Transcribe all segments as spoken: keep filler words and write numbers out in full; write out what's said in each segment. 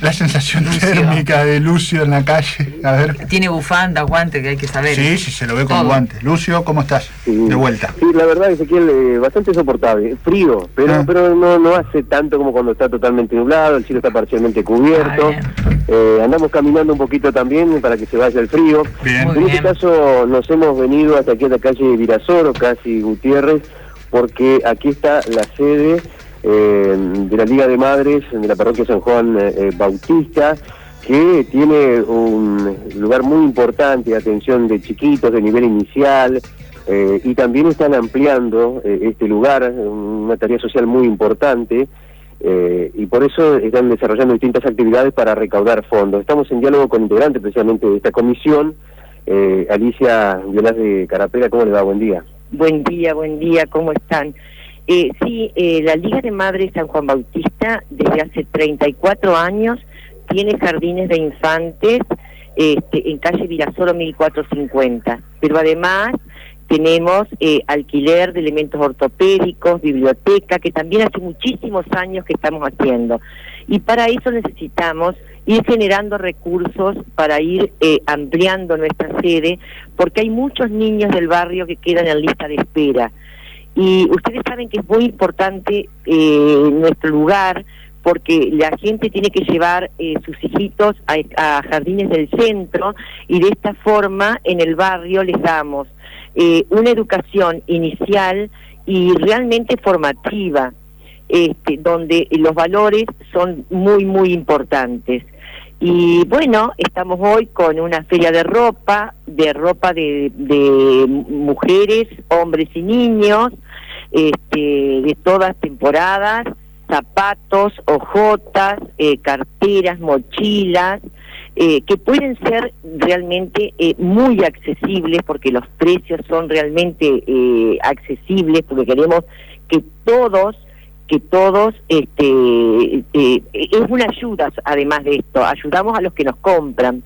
La sensación Lucio. térmica de Lucio en la calle. A ver. Tiene bufanda, guante, que hay que saber. Sí, sí, se lo ve con Todo. guantes. Lucio, ¿cómo estás? Sí. De vuelta. Sí, la verdad, Ezequiel, eh, bastante soportable. Frío, pero Ah. pero no no hace tanto como cuando está totalmente nublado, el cielo está parcialmente cubierto. Ah, eh, andamos caminando un poquito también para que se vaya el frío. Bien. Muy en bien. este caso nos hemos venido hasta aquí a la calle Virasoro, casi Gutiérrez, porque aquí está la sede eh, de la Liga de Madres de la parroquia San Juan eh, Bautista, que tiene un lugar muy importante de atención de chiquitos de nivel inicial, eh, y también están ampliando eh, este lugar, una tarea social muy importante, eh, y por eso están desarrollando distintas actividades para recaudar fondos. Estamos en diálogo con integrantes precisamente de esta comisión. eh, Alicia Violás de Carapela, ¿cómo le va? Buen día. Buen día, buen día, ¿cómo están? Eh, sí, eh, la Liga de Madres San Juan Bautista desde hace treinta y cuatro años tiene jardines de infantes este, en calle Virasoro mil cuatrocientos cincuenta, pero además tenemos eh, alquiler de elementos ortopédicos, biblioteca, que también hace muchísimos años que estamos haciendo. Y para eso necesitamos ir generando recursos para ir eh, ampliando nuestra sede, porque hay muchos niños del barrio que quedan en lista de espera. Y ustedes saben que es muy importante eh, nuestro lugar, porque la gente tiene que llevar eh, sus hijitos a, a jardines del centro, y de esta forma en el barrio les damos eh, una educación inicial y realmente formativa, este, donde los valores son muy, muy importantes. Y bueno, estamos hoy con una feria de ropa, de ropa de, de mujeres, hombres y niños, este, de todas temporadas, zapatos, hojotas, eh, carteras, mochilas, eh, que pueden ser realmente eh, muy accesibles, porque los precios son realmente eh, accesibles, porque queremos que todos que todos, este, eh, es una ayuda además de esto, ayudamos a los que nos compran.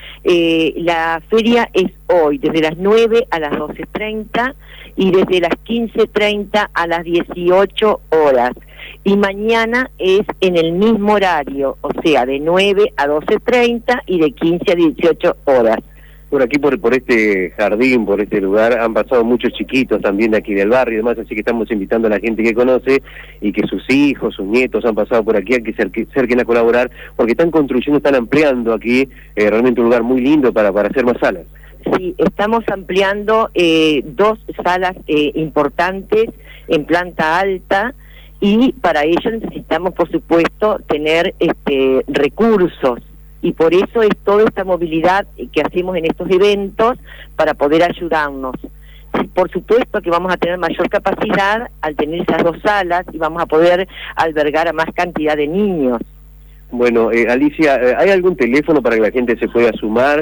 Eh, la feria es hoy, desde las nueve a las doce treinta y desde las quince treinta a las dieciocho horas. Y mañana es en el mismo horario, o sea, de nueve a doce treinta y de quince a dieciocho horas. Por aquí, por, por este jardín, por este lugar, han pasado muchos chiquitos también de aquí del barrio y demás, así que estamos invitando a la gente que conoce y que sus hijos, sus nietos han pasado por aquí, a que se acerquen a colaborar, porque están construyendo, están ampliando aquí eh, realmente un lugar muy lindo para, para hacer más salas. Sí, estamos ampliando eh, dos salas eh, importantes en planta alta, y para ello necesitamos, por supuesto, tener este, recursos. Y por eso es toda esta movilidad que hacemos en estos eventos para poder ayudarnos. Por supuesto que vamos a tener mayor capacidad al tener esas dos salas, y vamos a poder albergar a más cantidad de niños. Bueno, eh, Alicia, ¿hay algún teléfono para que la gente se pueda sumar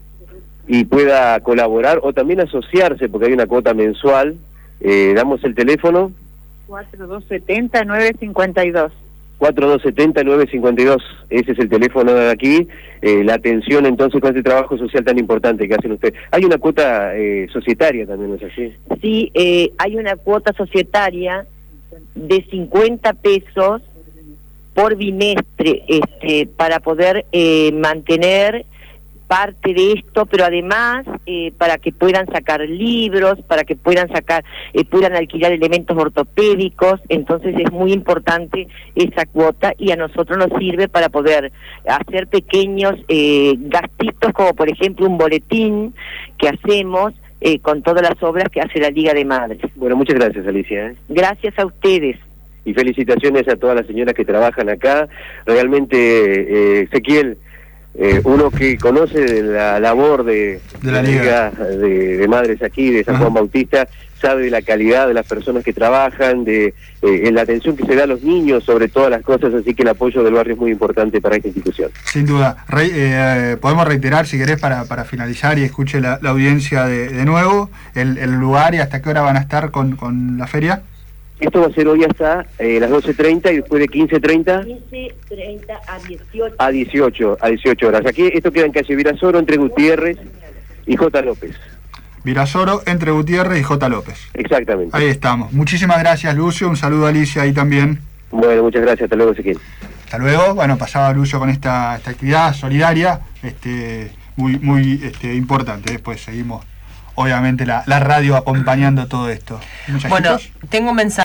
y pueda colaborar o también asociarse, porque hay una cuota mensual? Eh, damos el teléfono. cuatro dos siete cero, nueve cinco dos. cuatro dos siete cero, nueve cinco dos, ese es el teléfono de aquí. Eh, la atención entonces con este trabajo social tan importante que hacen ustedes. Hay una cuota eh, societaria también, ¿no es así? Sí, eh, hay una cuota societaria de cincuenta pesos por bimestre, este, para poder eh, mantener parte de esto, pero además eh, para que puedan sacar libros, para que puedan sacar, eh, puedan alquilar elementos ortopédicos. Entonces es muy importante esa cuota, y a nosotros nos sirve para poder hacer pequeños eh, gastitos, como por ejemplo un boletín que hacemos eh, con todas las obras que hace la Liga de Madres. Bueno, muchas gracias, Alicia. ¿eh? Gracias a ustedes. Y felicitaciones a todas las señoras que trabajan acá. Realmente, eh, Ezequiel, Eh, uno que conoce de la labor de, de la Liga de, de Madres aquí, de San Ajá. Juan Bautista, sabe de la calidad de las personas que trabajan, de eh, la atención que se da a los niños sobre todas las cosas, así que el apoyo del barrio es muy importante para esta institución. Sin duda. Re, eh, podemos reiterar, si querés, para, para finalizar y escuche la, la audiencia de, de nuevo, el, el lugar y hasta qué hora van a estar con, con la feria. Esto va a ser hoy hasta eh, las doce treinta y después de quince treinta quince treinta a dieciocho. a dieciocho, a dieciocho horas. Aquí esto queda en calle Virasoro, entre Gutiérrez y J. López. Virasoro, entre Gutiérrez y J. López. Exactamente. Ahí estamos. Muchísimas gracias, Lucio. Un saludo a Alicia ahí también. Bueno, muchas gracias. Hasta luego, Ezequiel. hasta luego. Bueno, pasaba Lucho con esta, esta actividad solidaria, este, muy, muy este, importante. Después seguimos, obviamente, la, la radio acompañando todo esto. Bueno, tengo un mensaje.